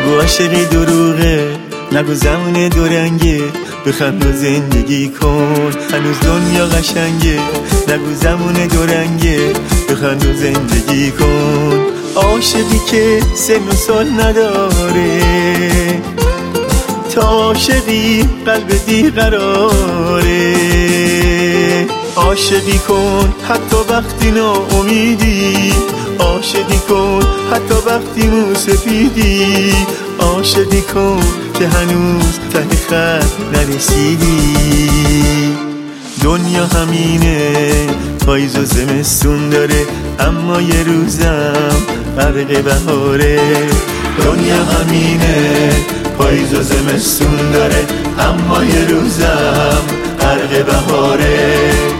نگو عاشقی دروغه، نگو زمان دورنگه، بخند و زندگی کن هنوز دنیا قشنگه. نگو زمان دورنگه، بخند و زندگی کن. عاشقی که سن و سال نداره، تا عاشقی قلب بیقراره. عاشقی کن حتی وقتی ناامیدی، عاشقی کن حتی وقتی موسفیدی. عاشقی کن که هنوز ته خط نرسیدی. دنیا همینه، پاییز و زمستون داره، اما یه روزم غرق بهاره. دنیا همینه، پاییز و زمستون داره، اما یه روزم غرق بهاره.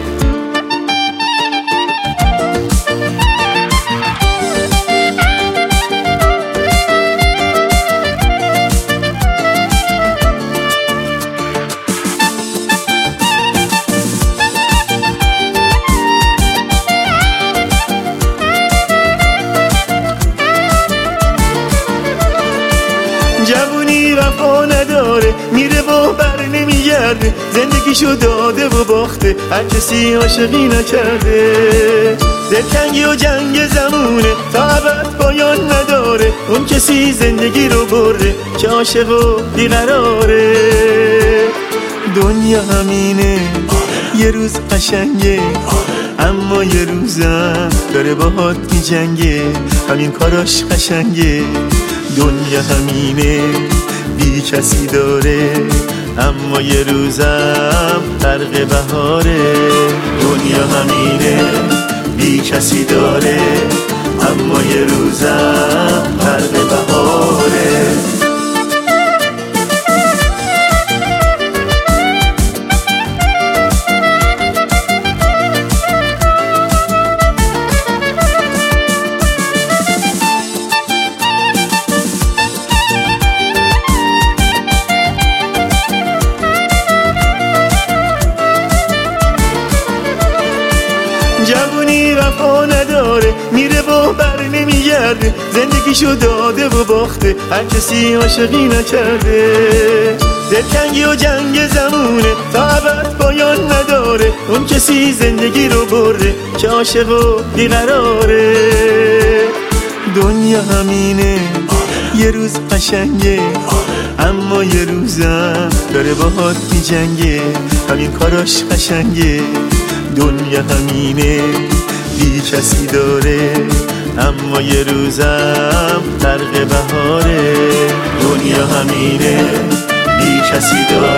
جوونی وفا نداره، میره و بر نمیگرده، زندگیشو داده و باخته، هر کسی عاشقی نکرده. دلتنگی و جنگ زمونه، تا ابد پایان نداره، اون کسی زندگی رو برده که عاشق و بیقراره. دنیا همینه، یه روز قشنگه، اما یه روزم داره باهات میجنگه، همین کاراش قشنگه. دنیا همینه، بی کسی داره، اما یه روزم غرق بهاره. دنیا همینه، بی کسی داره، اما یه روزم غرق بهاره. جوونی وفا نداره، میره و بر نمیگرده، زندگیشو داده و باخته، هر کسی عاشقی نکرده. دلتنگی و جنگ زمونه، تا ابد پایان نداره، اون کسی زندگی رو برده که عاشق و بیقراره. دنیا همینه، یه روز قشنگه، اما یه روزم داره باهات میجنگه، همین کاراش قشنگه. دنیا همینه، بی کسی داره، اما یه روزم غرق بهاره. دنیا همینه، بی کسی داره.